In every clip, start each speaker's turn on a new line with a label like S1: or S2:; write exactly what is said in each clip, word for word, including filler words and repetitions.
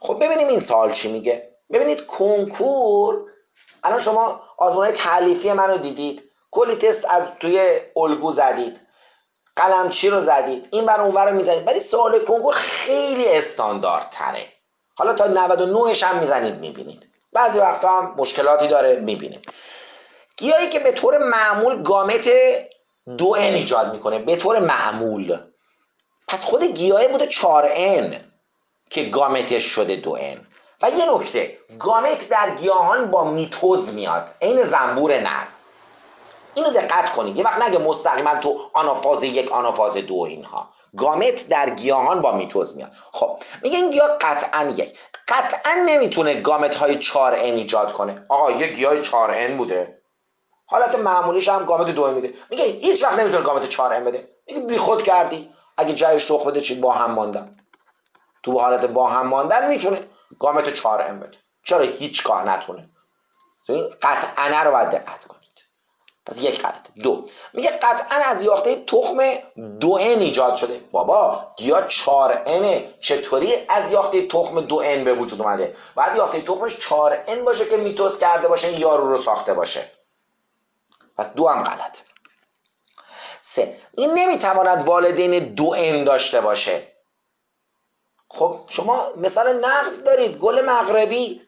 S1: خب ببینیم این سوال چی میگه. ببینید کنکور، الان شما آزمون‌های تألیفی منو دیدید، کلی تست از توی الگو زدید، قلمچی رو زدید، این بر اون ور رو میزنید، ولی سوال کنکور خیلی استانداردتره. حالا تا نود و نه هم میزنید میبینید، بعضی وقتا هم مشکلاتی داره میبینیم. گیاهی که به طور معمول گامت دو ان ایجاد میکنه، به طور معمول، پس خود گیاه بوده چهار ان که گامتش شده دو ان. و یه نکته، گامت در گیاهان با میتوز میاد، عین زنبور نر. اینو دقت کنید، یه وقت نگه مستقیما تو آنافاز یک آنافاز دو اینها، گامت در گیاهان با میتوز میاد. خب میگه این گیاه قطعا یک قطعا نمیتونه گامت های چهار ان ایجاد کنه. آقا یه گیاه چهار ان بوده، حالت معمولیش هم گامت دو ان میده، میگه هیچ وقت نمیتونه گامت چهار ان بده. میگه بیخود کردی، اگه جایش رخ بده چی با هم ماندن، تو حالت با هم ماندن میتونه گامت چهار ان بده، چرا هیچگاه نتونه؟ قطعا رو باید دقت کنید. پس یک غلط. دو، میگه قطعا از یافته تخم دو ان ایجاد شده. بابا گیاه چهار انه، چطوری از یافته تخم دو ان به وجود اومده؟ باید یافته تخمش چهار ان باشه که میتوز کرده باشه، این یارو رو ساخته باشه. پس دو هم غلط. سه، این نمیتواند والدین دو ان داشته باشه. خب شما مثال نقص دارید، گل مغربی،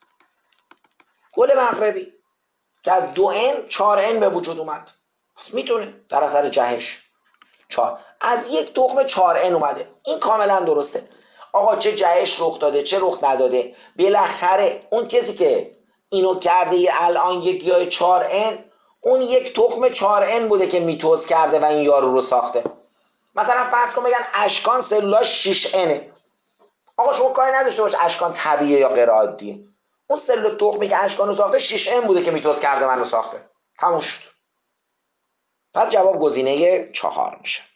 S1: گل مغربی که از دو ان چهار ان به وجود اومد، پس میتونه در اثر جهش. چهار، از یک تخم چهار ان اومده، این کاملا درسته. آقا چه جهش رخ داده چه رخ نداده، بالاخره اون کسی که اینو کرده ی الان یک گیاه چهار ان، اون یک تخم چهار ان بوده که میتوز کرده و این یارو رو ساخته. مثلا فرض کن بگن اشکان سلولاش شش انه. آقا شما کاری نداشته باش اشکان طبیعیه یا غیر عادیه، اون سلول تخمی که اشکان رو ساخته شش ان بوده که میتوز کرده منو ساخته، تموم شد. پس جواب گزینه چهار میشه.